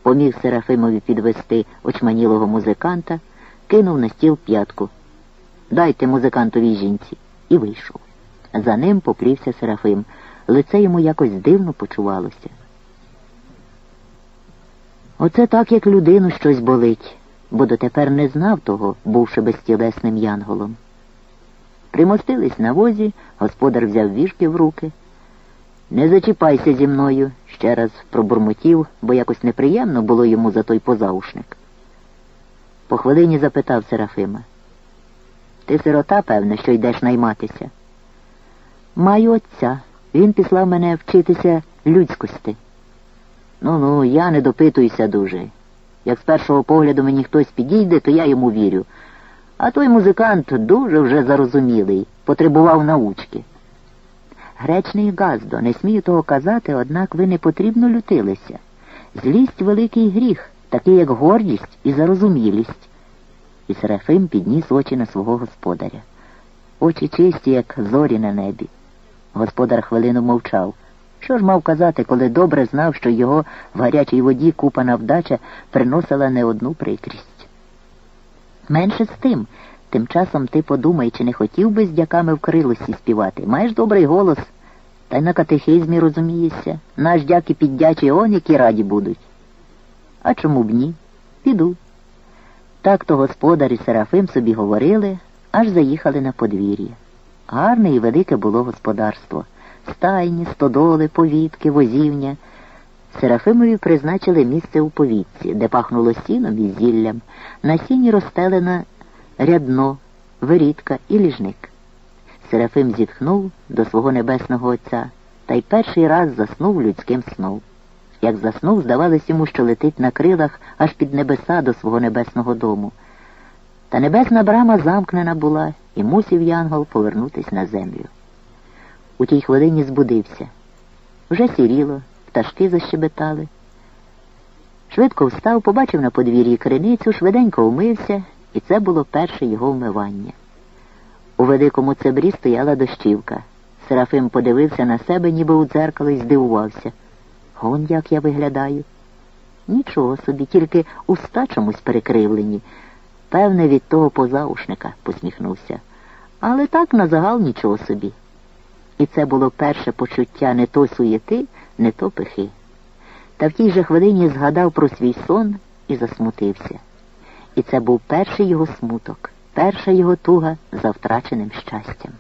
поміг Серафимові підвести очманілого музиканта, кинув на стіл п'ятку. «Дайте музикантовій жінці!» І вийшов. За ним поплівся Серафим. Лице йому якось дивно почувалося. Оце так, як людину щось болить, бо дотепер не знав того, бувши безтілесним янголом. Примостились на возі, господар взяв віжки в руки. «Не зачіпайся зі мною», — ще раз пробурмотів, бо якось неприємно було йому за той позаушник. По хвилині запитав Серафима: «Ти сирота, певне, що йдеш найматися?» «Маю отця. Він післав мене вчитися людськості». «Ну, я не допитуюся дуже. Як з першого погляду мені хтось підійде, то я йому вірю. А той музикант дуже вже зарозумілий, потребував научки». «Гречний Газдо, не смію того казати, однак ви не потрібно лютилися. Злість — великий гріх, такий як гордість і зарозумілість». І Серафим підніс очі на свого господаря. Очі чисті, як зорі на небі. Господар хвилину мовчав. Що ж мав казати, коли добре знав, що його в гарячій воді купана вдача приносила не одну прикрість? «Менше з тим. Тим часом ти подумай, чи не хотів би з дяками в крилості співати. Маєш добрий голос, та й на катехизмі розумієшся. Наш дяки піддячі, он які раді будуть». «А чому б ні? Піду». Так-то господар і Серафим собі говорили, аж заїхали на подвір'я. Гарне і велике було господарство. Стайні, стодоли, повітки, возівня. Серафимові призначили місце у повітці, де пахнуло сіном і зіллям. На сіні розстелена рядно, вирідка і ліжник. Серафим зітхнув до свого небесного отця та й перший раз заснув людським сном. Як заснув, здавалось йому, що летить на крилах аж під небеса до свого небесного дому. Та небесна брама замкнена була, і мусив янгол повернутись на землю. У тій хвилині збудився. Вже сіріло, пташки защебетали. Швидко встав, побачив на подвір'ї криницю, швиденько умився, і це було перше його вмивання. У великому цебрі стояла дощівка. Серафим подивився на себе, ніби у дзеркало, і здивувався. «Он як я виглядаю!» «Нічого собі, тільки уста чомусь перекривлені. Певне, від того позаушника», — посміхнувся. «Але так назагал нічого собі». І це було перше почуття не то суєти, не то пихи. Та в тій же хвилині згадав про свій сон і засмутився. І це був перший його смуток, перша його туга за втраченим щастям.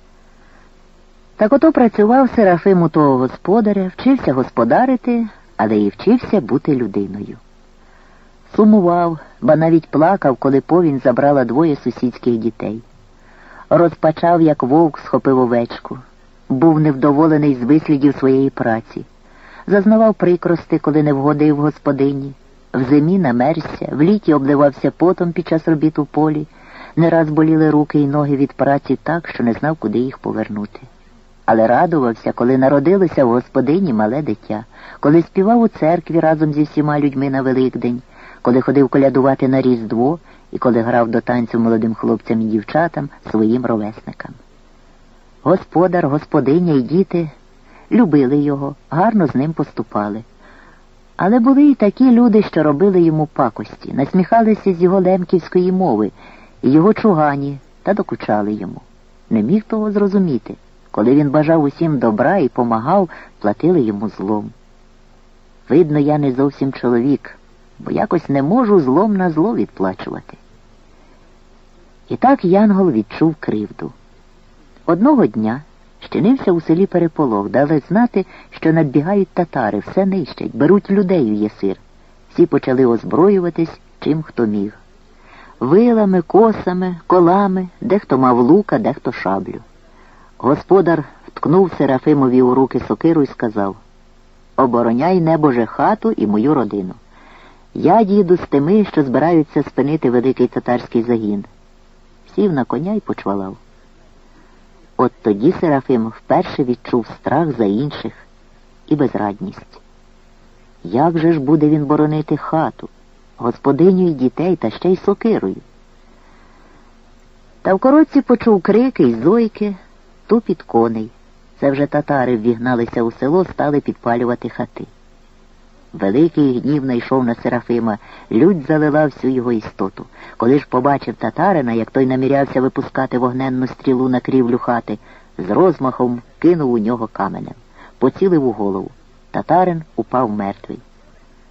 Так ото працював Серафим у того господаря, вчився господарити, але і вчився бути людиною. Сумував, ба навіть плакав, коли повінь забрала двоє сусідських дітей. Розпачав, як вовк схопив овечку. Був невдоволений з вислідів своєї праці. Зазнавав прикрости, коли не вгодив господині. В зимі намерзся, в літі обливався потом під час робіт у полі. Не раз боліли руки й ноги від праці так, що не знав, куди їх повернути. Але радувався, коли народилося в господині мале дитя, коли співав у церкві разом зі всіма людьми на Великдень, коли ходив колядувати на Різдво і коли грав до танцю молодим хлопцям і дівчатам, своїм ровесникам. Господар, господиня і діти любили його, гарно з ним поступали. Але були і такі люди, що робили йому пакості, насміхалися з його лемківської мови і його чугані та докучали йому. Не міг того зрозуміти. Коли він бажав усім добра і помагав, платили йому злом. Видно, я не зовсім чоловік, бо якось не можу злом на зло відплачувати. І так янгол відчув кривду. Одного дня щинився у селі переполох, дали знати, що надбігають татари, все нищать, беруть людей у єсир. Всі почали озброюватись, чим хто міг. Вилами, косами, колами, дехто мав лука, дехто шаблю. Господар вткнув Серафимові у руки сокиру і сказав: «Обороняй, небоже, хату і мою родину. Я їду з тими, що збираються спинити великий татарський загін». Сів на коня і почвалав. От тоді Серафим вперше відчув страх за інших і безрадність. Як же ж буде він боронити хату, господиню й дітей, та ще й сокирою? Та в коротці почув крики й зойки, тупіт коней. Це вже татари ввігналися у село, стали підпалювати хати. Великий гнів найшов на Серафима, лють залила всю його істоту. Коли ж побачив татарина, як той намірявся випускати вогненну стрілу на крівлю хати, з розмахом кинув у нього каменем. Поцілив у голову. Татарин упав мертвий.